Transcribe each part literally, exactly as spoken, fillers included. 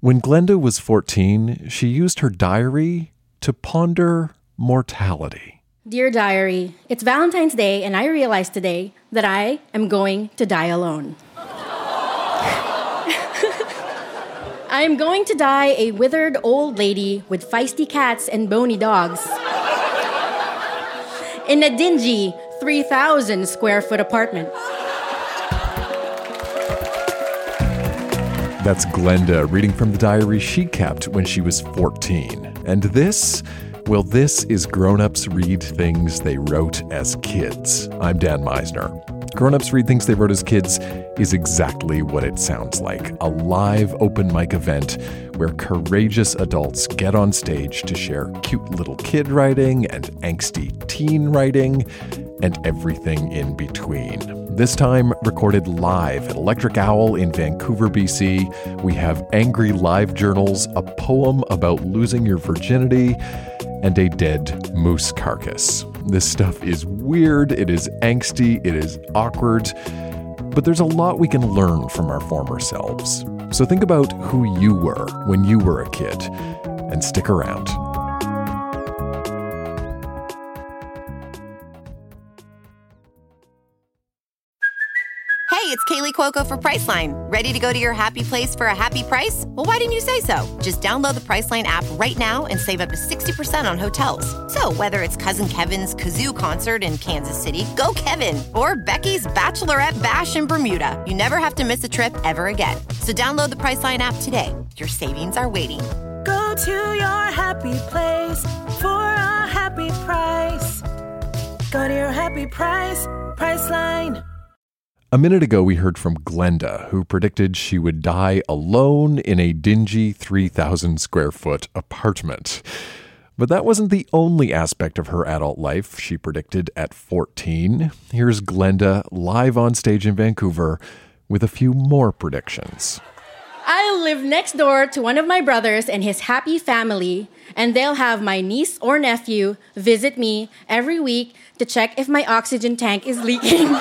When Glenda was fourteen, she used her diary to ponder mortality. Dear diary, it's Valentine's Day and I realized today that I am going to die alone. I am going to die a withered old lady with feisty cats and bony dogs in a dingy three thousand square foot apartment. That's Glenda reading from the diary she kept when she was fourteen. And this, well, this is Grown Ups Read Things They Wrote as Kids. I'm Dan Meisner. Grown Ups Read Things They Wrote as Kids is exactly what it sounds like. A live open mic event where courageous adults get on stage to share cute little kid writing and angsty teen writing and everything in between. This time recorded live at Electric Owl in Vancouver, B C. We have Angry Live Journals, a poem about losing your virginity, and a dead moose carcass. This stuff is weird, it is angsty, it is awkward, but there's a lot we can learn from our former selves. So think about who you were when you were a kid, and stick around. Hey, it's Kaylee Cuoco for Priceline. Ready to go to your happy place for a happy price? Well, why didn't you say so? Just download the Priceline app right now and save up to sixty percent on hotels. So whether it's Cousin Kevin's Kazoo Concert in Kansas City, go Kevin, or Becky's Bachelorette Bash in Bermuda, you never have to miss a trip ever again. So download the Priceline app today. Your savings are waiting. Go to your happy place for a happy price. Go to your happy price, Priceline. A minute ago, we heard from Glenda, who predicted she would die alone in a dingy three thousand square foot apartment. But that wasn't the only aspect of her adult life she predicted at fourteen. Here's Glenda live on stage in Vancouver with a few more predictions. I'll live next door to one of my brothers and his happy family, and they'll have my niece or nephew visit me every week to check if my oxygen tank is leaking.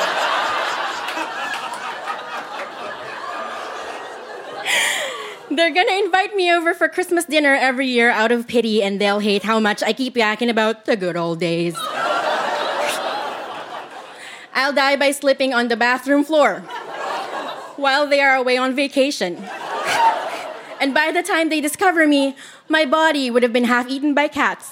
They're gonna invite me over for Christmas dinner every year out of pity, and they'll hate how much I keep yakking about the good old days. I'll die by slipping on the bathroom floor while they are away on vacation. And by the time they discover me, my body would have been half eaten by cats.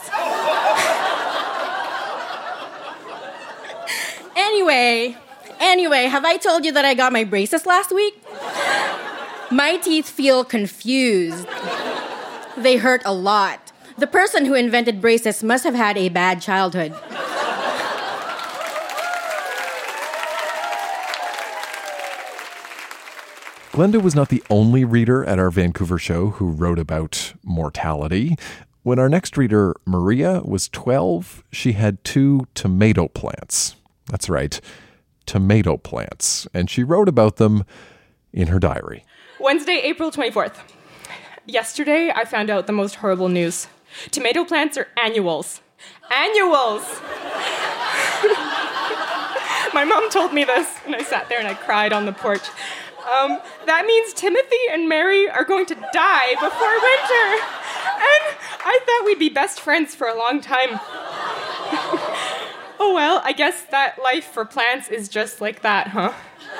Anyway, anyway, have I told you that I got my braces last week? My teeth feel confused. They hurt a lot. The person who invented braces must have had a bad childhood. Glenda was not the only reader at our Vancouver show who wrote about mortality. When our next reader, Maria, was twelve, she had two tomato plants. That's right, tomato plants. And she wrote about them in her diary. Wednesday, April twenty-fourth. Yesterday, I found out the most horrible news. Tomato plants are annuals. Annuals! My mom told me this, and I sat there and I cried on the porch. Um, that means Timothy and Mary are going to die before winter. And I thought we'd be best friends for a long time. Oh well, I guess that life for plants is just like that, huh?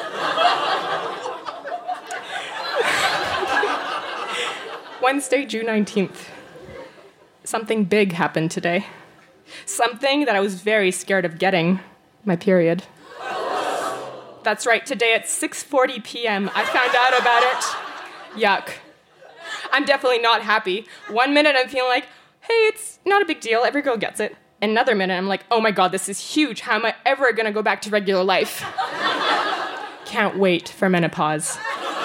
Wednesday, June nineteenth. Something big happened today. Something that I was very scared of getting. My period. That's right, today at six forty p.m. I found out about it. Yuck. I'm definitely not happy. One minute I'm feeling like, hey, it's not a big deal, every girl gets it. Another minute I'm like, oh my god, this is huge. How am I ever gonna go back to regular life? Can't wait for menopause.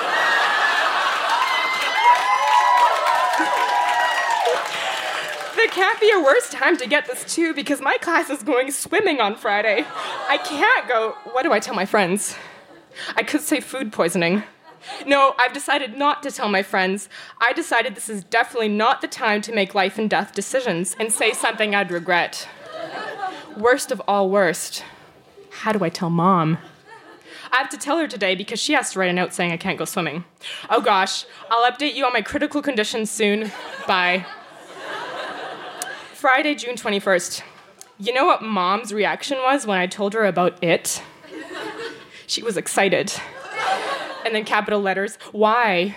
There can't be a worse time to get this too, because my class is going swimming on Friday. I can't go. What do I tell my friends? I could say food poisoning. No, I've decided not to tell my friends. I decided this is definitely not the time to make life and death decisions and say something I'd regret. Worst of all worst. How do I tell Mom? I have to tell her today because she has to write a note saying I can't go swimming. Oh gosh, I'll update you on my critical conditions soon. Bye. Friday, June twenty-first. You know what Mom's reaction was when I told her about it? She was excited. And then capital letters, why?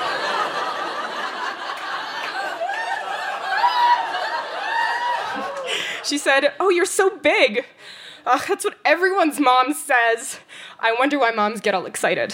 She said, oh, you're so big. Uh, that's what everyone's mom says. I wonder why moms get all excited.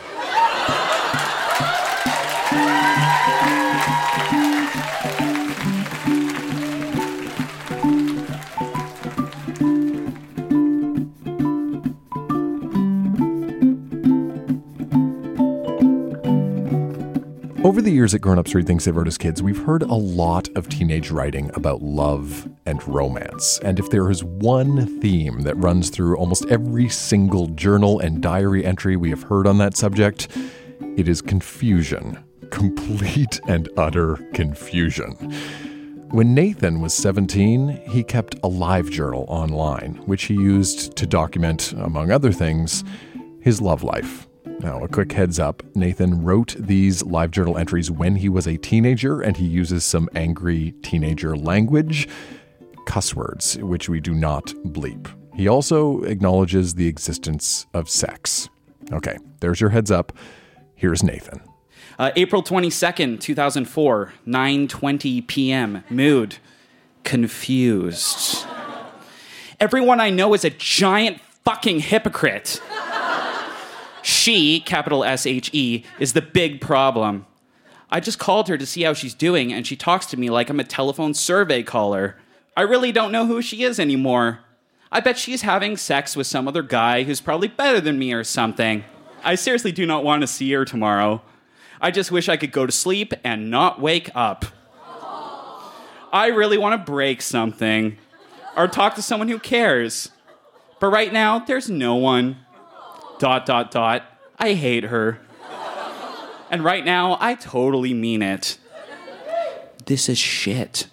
Over the years at Grown Ups Read Things They Wrote as Kids, we've heard a lot of teenage writing about love and romance. And if there is one theme that runs through almost every single journal and diary entry we have heard on that subject, it is confusion. Complete and utter confusion. When Nathan was seventeen, he kept a live journal online, which he used to document, among other things, his love life. Now, a quick heads up, Nathan wrote these live journal entries when he was a teenager, and he uses some angry teenager language, cuss words, which we do not bleep. He also acknowledges the existence of sex. Okay, there's your heads up. Here's Nathan. Uh, April twenty-second, two thousand four, nine twenty p.m. Mood. Confused. Everyone I know is a giant fucking hypocrite. She, capital S H E, is the big problem. I just called her to see how she's doing, and she talks to me like I'm a telephone survey caller. I really don't know who she is anymore. I bet she's having sex with some other guy who's probably better than me or something. I seriously do not want to see her tomorrow. I just wish I could go to sleep and not wake up. I really want to break something or talk to someone who cares. But right now, there's no one. Dot, dot, dot. I hate her. And right now, I totally mean it. This is shit.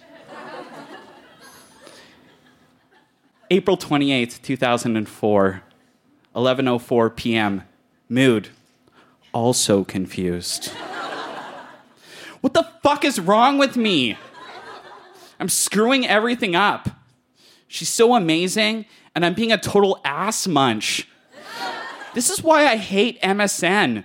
April twenty-eighth, two thousand four, eleven oh four p.m. Mood. Also confused. What the fuck is wrong with me? I'm screwing everything up. She's so amazing, and I'm being a total ass munch. This is why I hate M S N.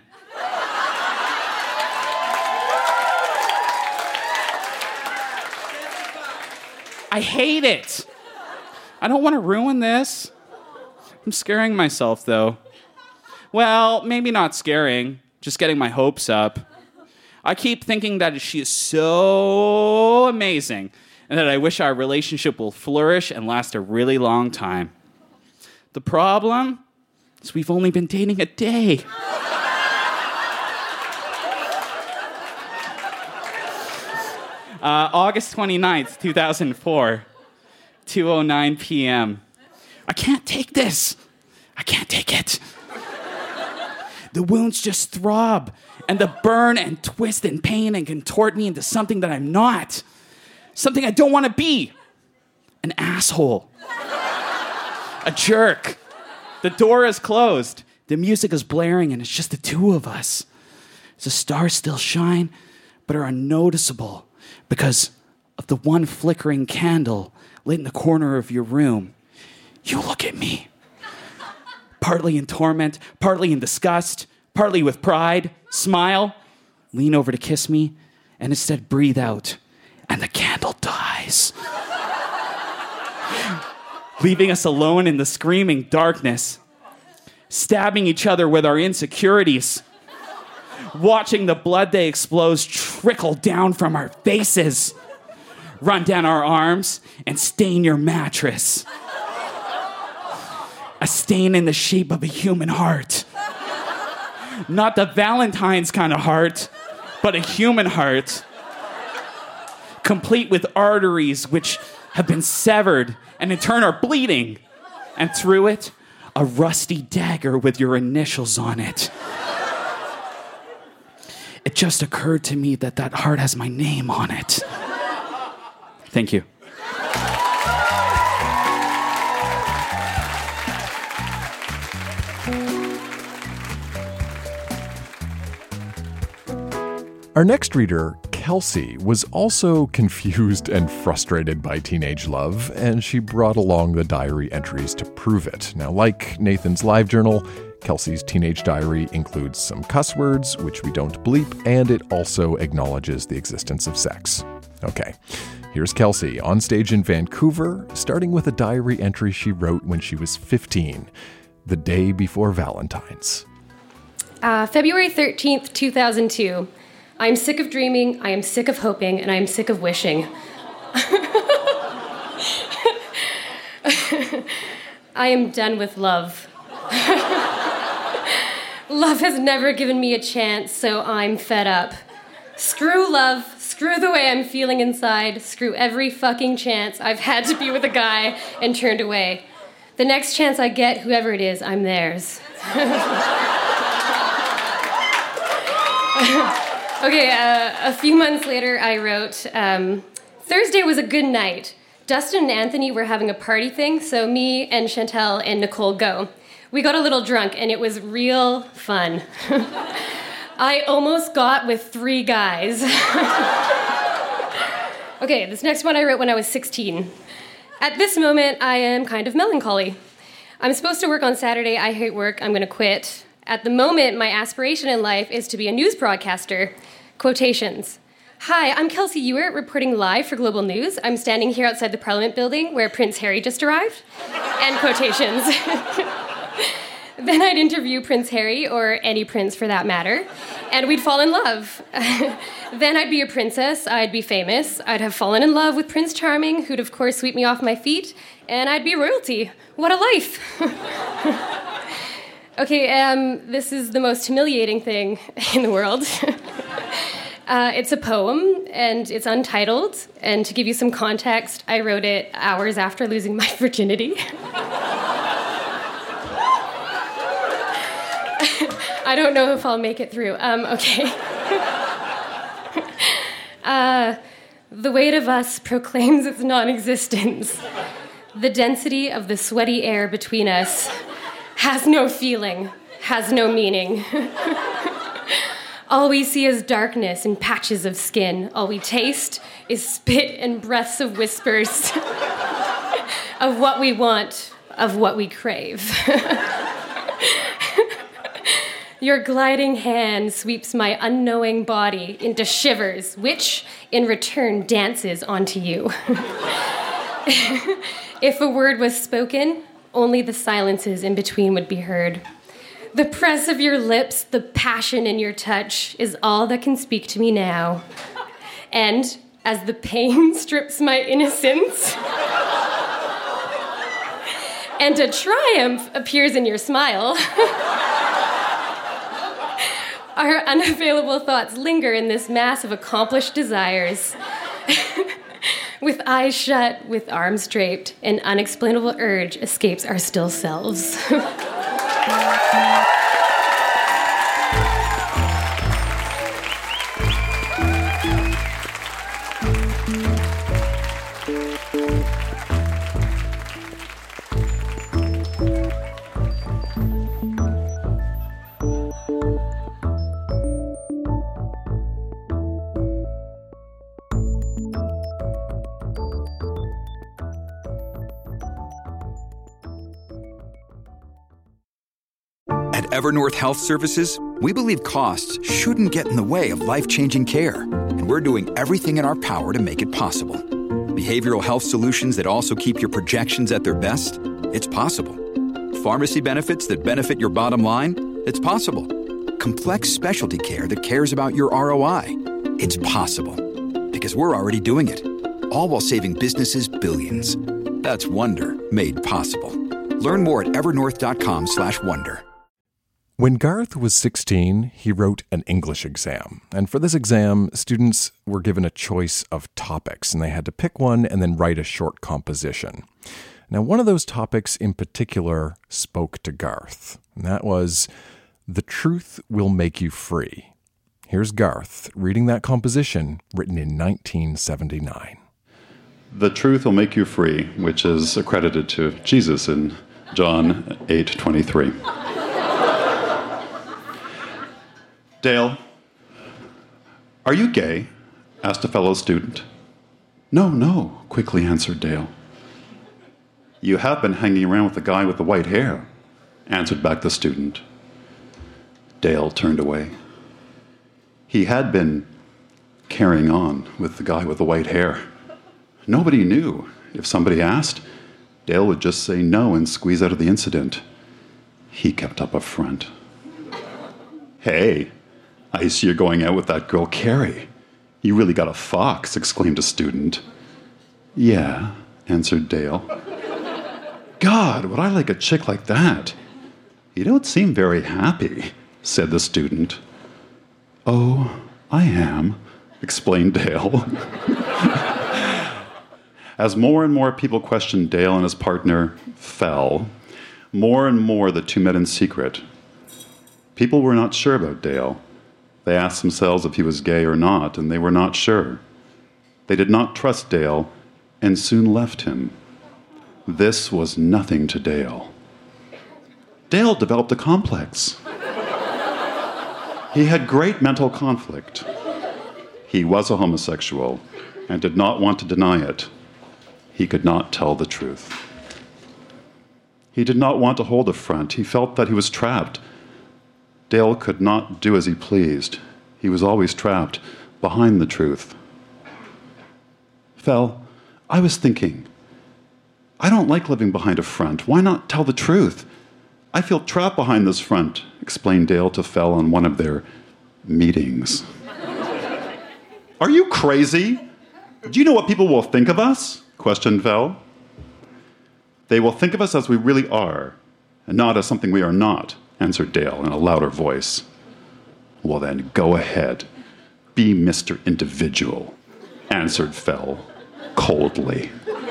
I hate it. I don't want to ruin this. I'm scaring myself, though. Well, maybe not scaring, just getting my hopes up. I keep thinking that she is so amazing and that I wish our relationship will flourish and last a really long time. The problem is we've only been dating a day. Uh, August twenty-ninth, two thousand four, two oh nine p.m. I can't take this. I can't take it. The wounds just throb, and the burn and twist and pain and contort me into something that I'm not. Something I don't want to be. An asshole. A jerk. The door is closed. The music is blaring, and it's just the two of us. The stars still shine, but are unnoticeable because of the one flickering candle lit in the corner of your room. You look at me. Partly in torment, partly in disgust, partly with pride, smile, lean over to kiss me, and instead breathe out, and the candle dies. Leaving us alone in the screaming darkness, stabbing each other with our insecurities, watching the blood they expose trickle down from our faces, run down our arms, and stain your mattress. A stain in the shape of a human heart. Not the Valentine's kind of heart, but a human heart. Complete with arteries which have been severed and in turn are bleeding. And through it, a rusty dagger with your initials on it. It just occurred to me that that heart has my name on it. Thank you. Our next reader, Kelsey, was also confused and frustrated by teenage love, and she brought along the diary entries to prove it. Now, like Nathan's live journal, Kelsey's teenage diary includes some cuss words, which we don't bleep, and it also acknowledges the existence of sex. Okay, here's Kelsey on stage in Vancouver, starting with a diary entry she wrote when she was fifteen, the day before Valentine's. Uh, February thirteenth, two thousand two. I am sick of dreaming, I am sick of hoping, and I am sick of wishing. I am done with love. Love has never given me a chance, so I'm fed up. Screw love, screw the way I'm feeling inside, screw every fucking chance I've had to be with a guy and turned away. The next chance I get, whoever it is, I'm theirs. Okay, uh, a few months later, I wrote, um, Thursday was a good night. Dustin and Anthony were having a party thing, so me and Chantel and Nicole go. We got a little drunk, and it was real fun. I almost got with three guys. Okay, this next one I wrote when I was sixteen. At this moment, I am kind of melancholy. I'm supposed to work on Saturday. I hate work. I'm going to quit. At the moment, my aspiration in life is to be a news broadcaster. Quotations. Hi, I'm Kelsey Ewart, reporting live for Global News. I'm standing here outside the Parliament building where Prince Harry just arrived. End quotations. Then I'd interview Prince Harry, or any prince for that matter, and we'd fall in love. Then I'd be a princess, I'd be famous, I'd have fallen in love with Prince Charming, who'd of course sweep me off my feet, and I'd be royalty. What a life! Okay, um, this is the most humiliating thing in the world. uh, it's a poem, and it's untitled, and to give you some context, I wrote it hours after losing my virginity. I don't know if I'll make it through. Um, okay. uh, the weight of us proclaims its non-existence. The density of the sweaty air between us has no feeling, has no meaning. All we see is darkness and patches of skin. All we taste is spit and breaths of whispers of what we want, of what we crave. Your gliding hand sweeps my unknowing body into shivers, which, in return, dances onto you. If a word was spoken, only the silences in between would be heard. The press of your lips, the passion in your touch, is all that can speak to me now. And as the pain strips my innocence, and a triumph appears in your smile, our unavailable thoughts linger in this mass of accomplished desires. With eyes shut, with arms draped, an unexplainable urge escapes our still selves. Evernorth Health Services, we believe costs shouldn't get in the way of life-changing care, and we're doing everything in our power to make it possible. Behavioral health solutions that also keep your projections at their best? It's possible. Pharmacy benefits that benefit your bottom line? It's possible. Complex specialty care that cares about your R O I? It's possible. Because we're already doing it. All while saving businesses billions. That's Wonder made possible. Learn more at evernorth.com slash wonder. When Garth was sixteen, he wrote an English exam. And for this exam, students were given a choice of topics, and they had to pick one and then write a short composition. Now, one of those topics in particular spoke to Garth, and that was, "The Truth Will Make You Free." Here's Garth reading that composition written in nineteen seventy-nine. The truth will make you free, which is accredited to Jesus in John eight twenty-three. Dale, "Are you gay?" asked a fellow student. "No, no," quickly answered Dale. "You have been hanging around with the guy with the white hair," answered back the student. Dale turned away. He had been carrying on with the guy with the white hair. Nobody knew. If somebody asked, Dale would just say no and squeeze out of the incident. He kept up a front. "Hey, I see you're going out with that girl Carrie. You really got a fox," exclaimed a student. "Yeah," answered Dale. "God, would I like a chick like that?" "You don't seem very happy," said the student. "Oh, I am," explained Dale. As more and more people questioned Dale and his partner, Fel, more and more the two met in secret. People were not sure about Dale. They asked themselves if he was gay or not, and they were not sure. They did not trust Dale and soon left him. This was nothing to Dale. Dale developed a complex. He had great mental conflict. He was a homosexual and did not want to deny it. He could not tell the truth. He did not want to hold a front. He felt that he was trapped. Dale could not do as he pleased. He was always trapped behind the truth. "Fel, I was thinking, I don't like living behind a front. Why not tell the truth? I feel trapped behind this front," explained Dale to Fel on one of their meetings. "Are you crazy? Do you know what people will think of us?" questioned Fel. "They will think of us as we really are, and not as something we are not," answered Dale in a louder voice. "Well then, go ahead. Be Mister Individual," answered Fel coldly.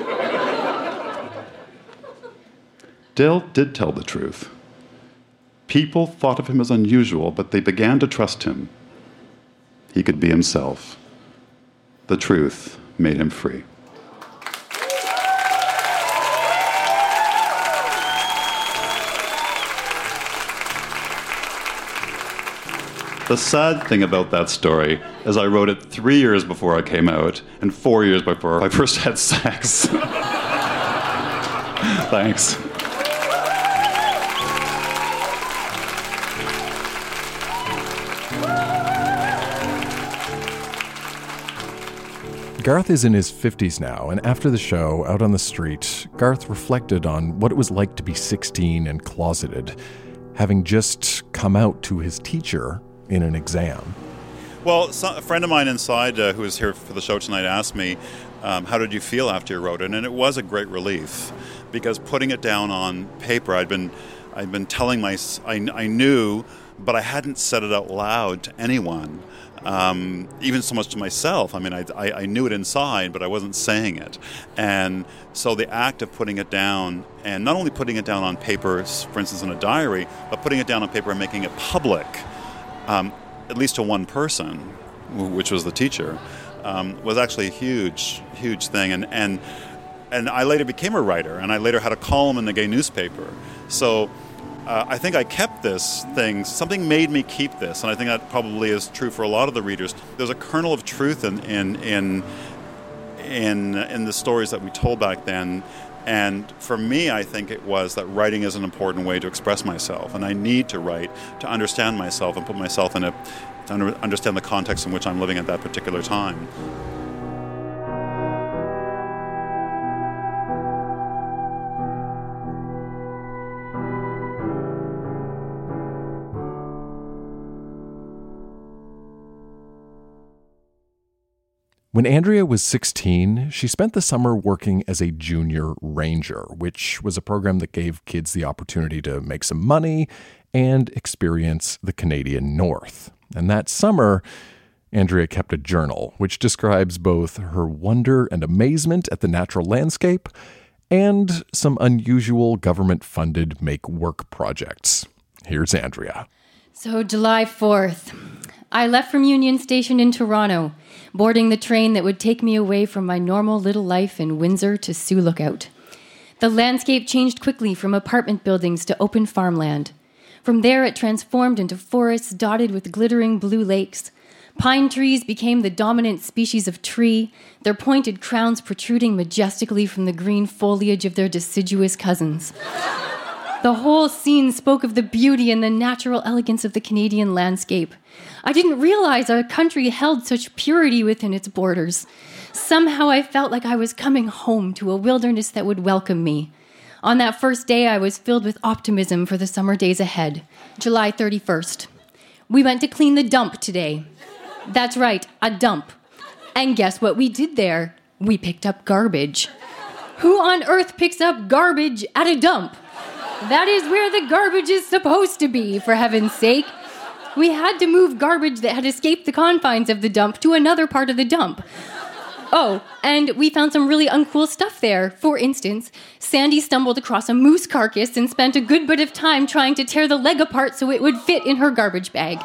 Dale did tell the truth. People thought of him as unusual, but they began to trust him. He could be himself. The truth made him free. The sad thing about that story is I wrote it three years before I came out and four years before I first had sex. Thanks. Garth is in his fifties now, and after the show, out on the street, Garth reflected on what it was like to be sixteen and closeted, having just come out to his teacher in an exam. Well, so, a friend of mine inside uh, who was here for the show tonight asked me, um, how did you feel after you wrote it? And it was a great relief, because putting it down on paper, I'd been, I'd been telling my, I, I knew, but I hadn't said it out loud to anyone, um, even so much to myself. I mean, I, I, I knew it inside, but I wasn't saying it. And so the act of putting it down, and not only putting it down on paper, for instance, in a diary, but putting it down on paper and making it public, Um, at least to one person, which was the teacher, um, was actually a huge, huge thing. And, and and I later became a writer, and I later had a column in the gay newspaper. So uh, I think I kept this thing. Something made me keep this, and I think that probably is true for a lot of the readers. There's a kernel of truth in in in in, in the stories that we told back then. And for me, I think it was that writing is an important way to express myself, and I need to write to understand myself and put myself in a, to understand the context in which I'm living at that particular time. When Andrea was sixteen, she spent the summer working as a junior ranger, which was a program that gave kids the opportunity to make some money and experience the Canadian North. And that summer, Andrea kept a journal, which describes both her wonder and amazement at the natural landscape and some unusual government-funded make-work projects. Here's Andrea. So July fourth, I left from Union Station in Toronto, boarding the train that would take me away from my normal little life in Windsor to Sioux Lookout. The landscape changed quickly from apartment buildings to open farmland. From there, it transformed into forests dotted with glittering blue lakes. Pine trees became the dominant species of tree, their pointed crowns protruding majestically from the green foliage of their deciduous cousins. The whole scene spoke of the beauty and the natural elegance of the Canadian landscape. I didn't realize our country held such purity within its borders. Somehow I felt like I was coming home to a wilderness that would welcome me. On that first day, I was filled with optimism for the summer days ahead. July thirty-first. We went to clean the dump today. That's right, a dump. And guess what we did there? We picked up garbage. Who on earth picks up garbage at a dump? That is where the garbage is supposed to be, for heaven's sake. We had to move garbage that had escaped the confines of the dump to another part of the dump. Oh, and we found some really uncool stuff there. For instance, Sandy stumbled across a moose carcass and spent a good bit of time trying to tear the leg apart so it would fit in her garbage bag.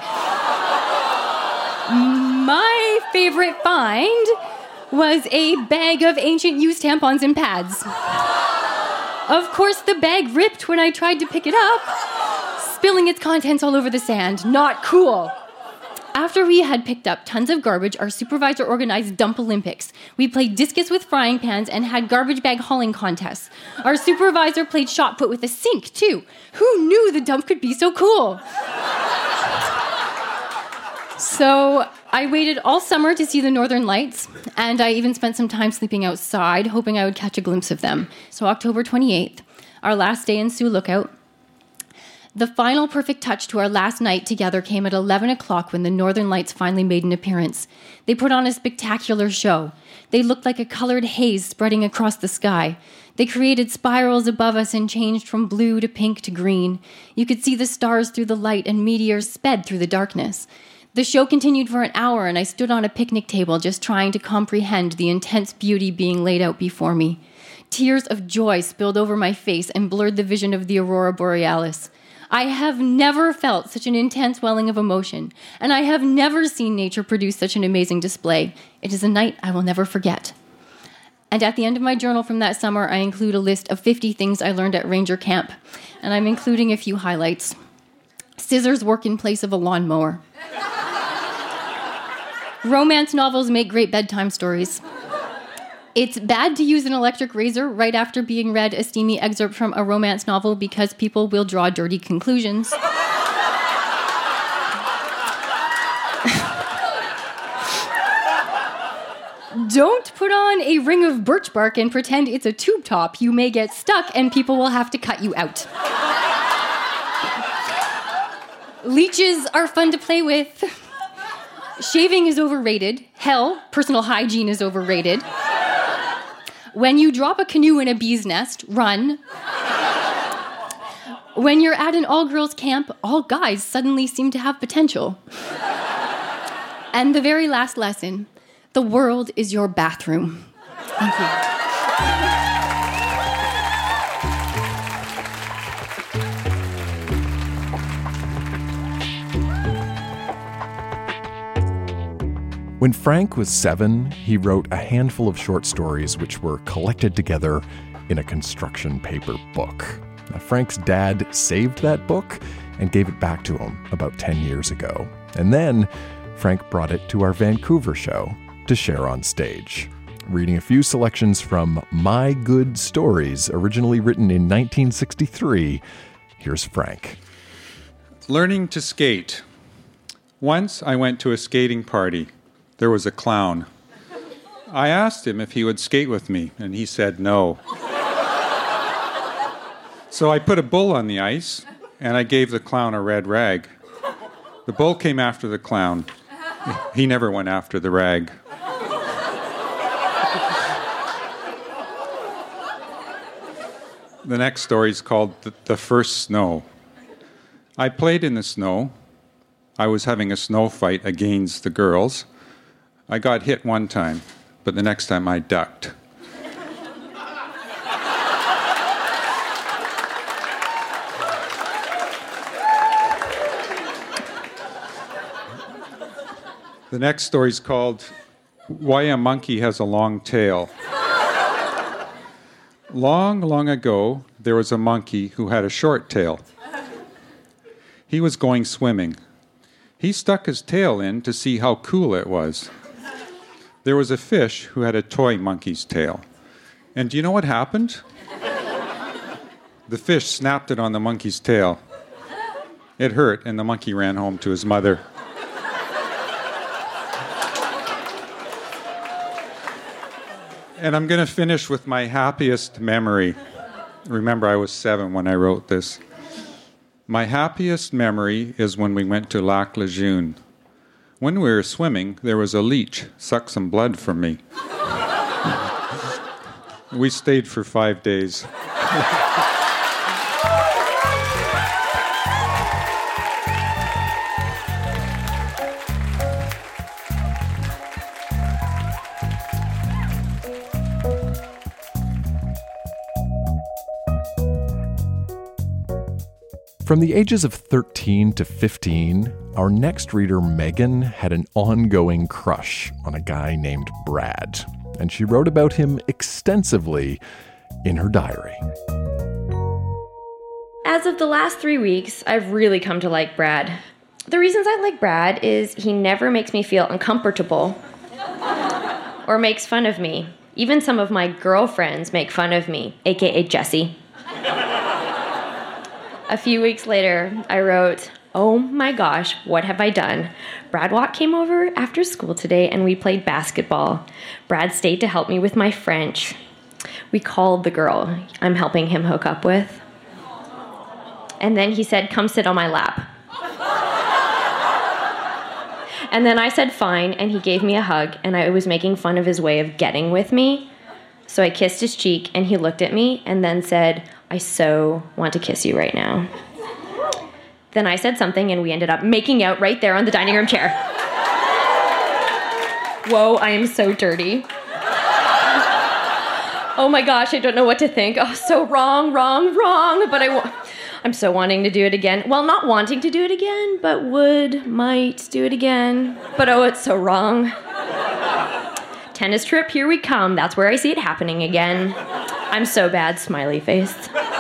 My favorite find was a bag of ancient used tampons and pads. Of course, the bag ripped when I tried to pick it up, spilling its contents all over the sand. Not cool. After we had picked up tons of garbage, our supervisor organized Dump Olympics. We played discus with frying pans and had garbage bag hauling contests. Our supervisor played shot put with a sink, too. Who knew the dump could be so cool? So I waited all summer to see the Northern Lights, and I even spent some time sleeping outside, hoping I would catch a glimpse of them. So October twenty-eighth, our last day in Sioux Lookout. The final perfect touch to our last night together came at eleven o'clock when the Northern Lights finally made an appearance. They put on a spectacular show. They looked like a colored haze spreading across the sky. They created spirals above us and changed from blue to pink to green. You could see the stars through the light and meteors sped through the darkness. The show continued for an hour, and I stood on a picnic table just trying to comprehend the intense beauty being laid out before me. Tears of joy spilled over my face and blurred the vision of the aurora borealis. I have never felt such an intense welling of emotion, and I have never seen nature produce such an amazing display. It is a night I will never forget. And at the end of my journal from that summer, I include a list of fifty things I learned at Ranger Camp, and I'm including a few highlights. Scissors work in place of a lawnmower. Romance novels make great bedtime stories. It's bad to use an electric razor right after being read a steamy excerpt from a romance novel because people will draw dirty conclusions. Don't put on a ring of birch bark and pretend it's a tube top. You may get stuck and people will have to cut you out. Leeches are fun to play with. Shaving is overrated. Hell, personal hygiene is overrated. When you drop a canoe in a bee's nest, run. When you're at an all-girls camp, all guys suddenly seem to have potential. And the very last lesson, the world is your bathroom. Thank you. When Frank was seven, he wrote a handful of short stories which were collected together in a construction paper book. Now, Frank's dad saved that book and gave it back to him about ten years ago. And then Frank brought it to our Vancouver show to share on stage. Reading a few selections from My Good Stories, originally written in nineteen sixty-three, here's Frank. Learning to skate. Once I went to a skating party. There was a clown. I asked him if he would skate with me, and he said no. So I put a bull on the ice, and I gave the clown a red rag. The bull came after the clown. He never went after the rag. The next story is called The, the First Snow. I played in the snow. I was having a snow fight against the girls. I got hit one time, but the next time I ducked. The next story is called Why a Monkey Has a Long Tail. Long, long ago, there was a monkey who had a short tail. He was going swimming. He stuck his tail in to see how cool it was. There was a fish who had a toy monkey's tail. And do you know what happened? The fish snapped it on the monkey's tail. It hurt, and the monkey ran home to his mother. And I'm going to finish with my happiest memory. Remember, I was seven when I wrote this. My happiest memory is when we went to Lac Lejeune. When we were swimming, there was a leech sucked some blood from me. We stayed for five days. From the ages of thirteen to fifteen, our next reader, Megan, had an ongoing crush on a guy named Brad, and she wrote about him extensively in her diary. As of the last three weeks, I've really come to like Brad. The reasons I like Brad is he never makes me feel uncomfortable or makes fun of me. Even some of my girlfriends make fun of me, aka Jessie. A few weeks later, I wrote, "Oh my gosh, what have I done? Brad Watt came over after school today and we played basketball. Brad stayed to help me with my French. We called the girl I'm helping him hook up with. And then he said, 'Come sit on my lap.' And then I said, 'Fine,' and he gave me a hug, and I was making fun of his way of getting with me. So I kissed his cheek, and he looked at me and then said, 'I so want to kiss you right now.' Then I said something, and we ended up making out right there on the dining room chair. Whoa, I am so dirty. Oh my gosh, I don't know what to think. Oh, so wrong, wrong, wrong. But I wa- I'm so wanting to do it again. Well, not wanting to do it again, but would, might do it again. But oh, it's so wrong. Tennis trip, here we come. That's where I see it happening again. I'm so bad, smiley face.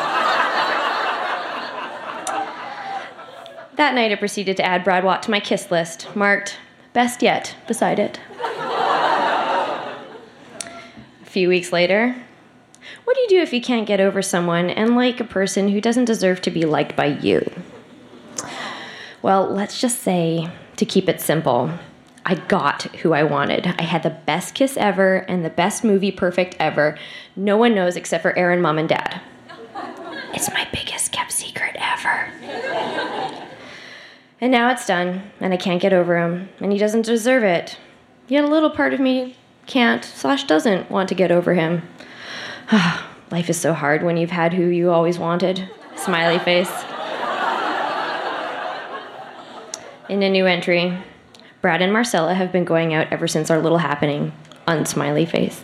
That night, I proceeded to add Brad Watt to my kiss list, marked best yet beside it. A few weeks later, what do you do if you can't get over someone and like a person who doesn't deserve to be liked by you? Well, let's just say, to keep it simple, I got who I wanted. I had the best kiss ever and the best movie perfect ever. No one knows except for Aaron, Mom, and Dad. It's my biggest kept secret ever. And now it's done, and I can't get over him, and he doesn't deserve it. Yet a little part of me can't slash doesn't want to get over him. Life is so hard when you've had who you always wanted. Smiley face. In a new entry, Brad and Marcella have been going out ever since our little happening. Unsmiley face.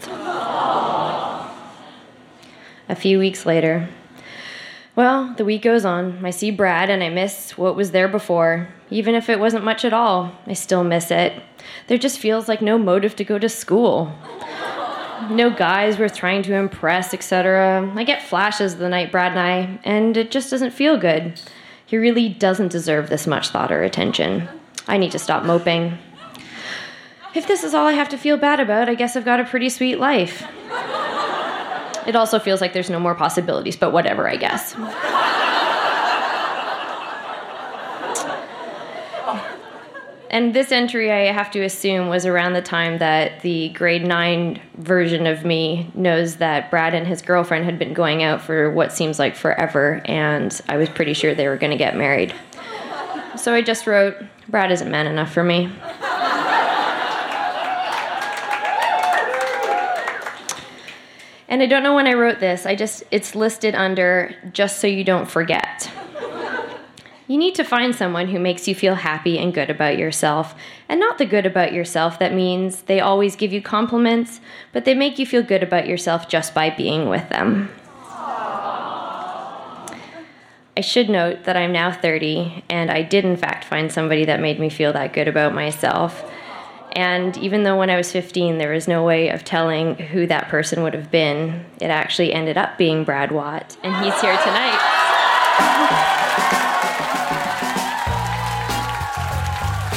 A few weeks later, well, the week goes on. I see Brad and I miss what was there before. Even if it wasn't much at all, I still miss it. There just feels like no motive to go to school. No guys worth trying to impress, et cetera. I get flashes of the night Brad and I, and it just doesn't feel good. He really doesn't deserve this much thought or attention. I need to stop moping. If this is all I have to feel bad about, I guess I've got a pretty sweet life. It also feels like there's no more possibilities, but whatever, I guess. And this entry, I have to assume, was around the time that the grade nine version of me knows that Brad and his girlfriend had been going out for what seems like forever, and I was pretty sure they were going to get married. So I just wrote, Brad isn't man enough for me. And I don't know when I wrote this. I just, it's listed under just so you don't forget. You need to find someone who makes you feel happy and good about yourself. And not the good about yourself that means they always give you compliments, but they make you feel good about yourself just by being with them. I should note that I'm now thirty, and I did in fact find somebody that made me feel that good about myself. And even though when I was fifteen, there was no way of telling who that person would have been, it actually ended up being Brad Watt, and he's here tonight.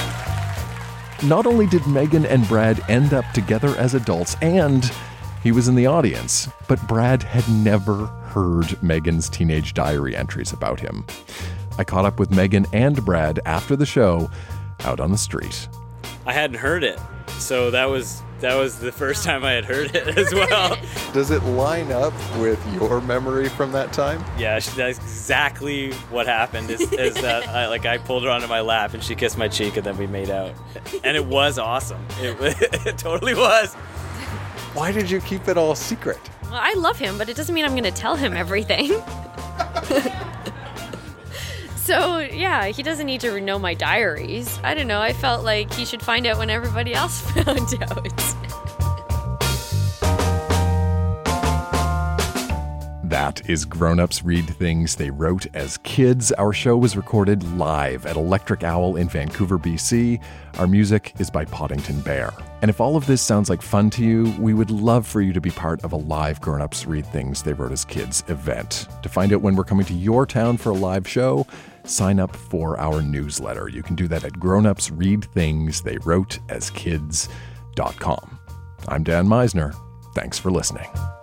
not only did Megan and Brad end up together as adults, and he was in the audience, but Brad had never heard Megan's teenage diary entries about him. I caught up with Megan and Brad after the show out on the street. I hadn't heard it, so that was that was the first time I had heard it as well. Does it line up with your memory from that time? Yeah, that's exactly what happened. Is, is that I, like I pulled her onto my lap and she kissed my cheek and then we made out, and it was awesome. It, it totally was. Why did you keep it all secret? Well, I love him, but it doesn't mean I'm going to tell him everything. So, yeah, he doesn't need to know my diaries. I don't know, I felt like he should find out when everybody else found out. That is Grown Ups Read Things They Wrote as Kids. Our show was recorded live at Electric Owl in Vancouver, B C. Our music is by Poddington Bear. And if all of this sounds like fun to you, we would love for you to be part of a live Grown Ups Read Things They Wrote as Kids event. To find out when we're coming to your town for a live show, sign up for our newsletter. You can do that at grown ups read things they wrote as kids dot com. I'm Dan Meisner. Thanks for listening.